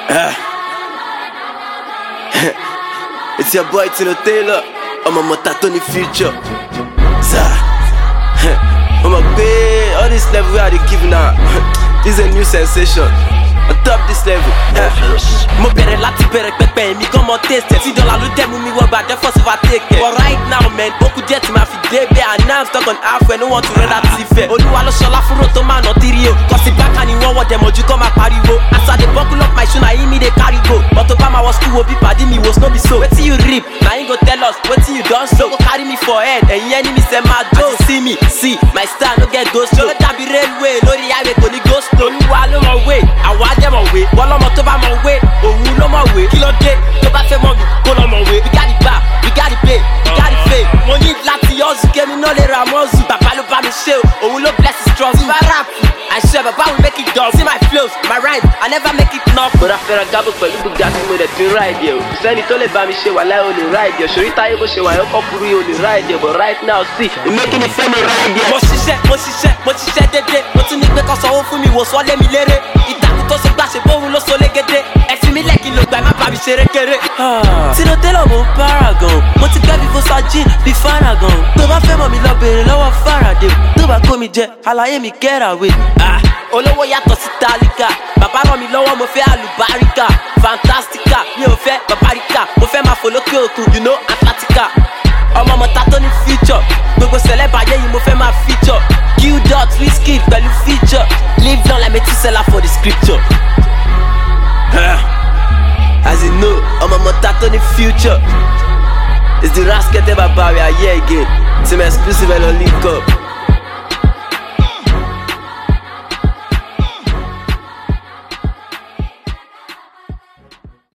It's your boy Tino Taylor. I'm a Motatoni future. I'm a babe. All this level where they giving out. This is a new sensation. On top this level. Mo bẹ̀rẹ̀ láti bẹ̀rẹ̀ pẹpẹ mi gan mọ taste. $10 ló dẹ̀ mú mi wọ bàjẹ́ first overtake. But right now man, ó kù díẹ̀ tí màá fi dé bẹ́ẹ̀. And now I'm stuck on halfway, no one to render ti fẹ́. Olúwa ló ṣọlá fúnrò tó máa nà tírí o. Kọ̀sí bákà ni wọ́n wọ̀ dẹ̀ mọ̀jú kọ́ máa pariwo. As I dey buckle up my shoe na him me dey carry go. But tó bá máa wọ school wo bí pàdé mi wo no be so. Wetin you rip, na him go tell us wetin you don so. Go carry me for head, ẹ̀yin enemy sẹ́ máa jó. As you see me, see my star no get go slow. Ṣé ló dàbí railway lórí highway kò ní go slow. Olúwa ló mọ̀ wé, àwa jẹ́ mọ̀ wé. Bọ́lọ́mọ tó bá mọ̀ wé, òun ló mọ̀ wé. Kí ló dé tó bá fẹ́ mọ̀ mi kó lọ mọ̀ wé. We got the bar, we got the pay, we got the fame. Mo ní láti ọ̀zù kémi náà lè ra mọ́ọ̀zù. Bàbá ló bá mi ṣe o, òun ló bless his trust. If I rap, I swear bàbá will make it dub. See my flows, my rhymes, I never make it knock. Bọ́dà fẹ́ràn gábò pẹ̀lú Bugatti mo dẹ̀ fi ń ráìdì ẹ̀ o. Kò sẹ́ni tó lè bá mi ṣe wà láì o lè ráìdì ẹ̀. Ṣòrí táyé bó ṣe wà yóò kọ́ burú yóò lè ráìdì ẹ̀. But right now see, it making me feel me ráìdì ẹ̀. Mo ṣiṣẹ́ dédé. Mo tún ní pé kọ́ sanwó fún mi, wò sọ́ lé mi léré. Ìtàkùn tó ṣe gbà ṣe bóun ló so légede. Ẹ̀sìn mi lẹ́kìn ló gbà má bá mi ṣeré kéré. Tino Taylor mo ń para gan. Mo ti gbẹ́ bí Fosagin bí Faragan. Tó bá fẹ́ mọ̀ mi lọ bèrè lọ́wọ́ Faraday. Tó bá kó mi jẹ, àlàyé mi get away. Olówó yàtọ̀ sí tálíkà. Bàbá ràn mí lọ́wọ́ mo fẹ́ àlùbáríkà. Fantastica mi ò fẹ́ bàbáríkà. Mo fẹ́ máa fò lókè òkun, you know Atlantica. Ọmọ Motatoni future. Gbogbo celebrate yìí mo fẹ́ máa feature. Q-Dot, Wizkid pẹ̀lú feature. Live long like Methuselah for the scripture. As you know, I'm a Motatoni future. It's the Rascal Baba, we are here again. It's my exclusive and link up.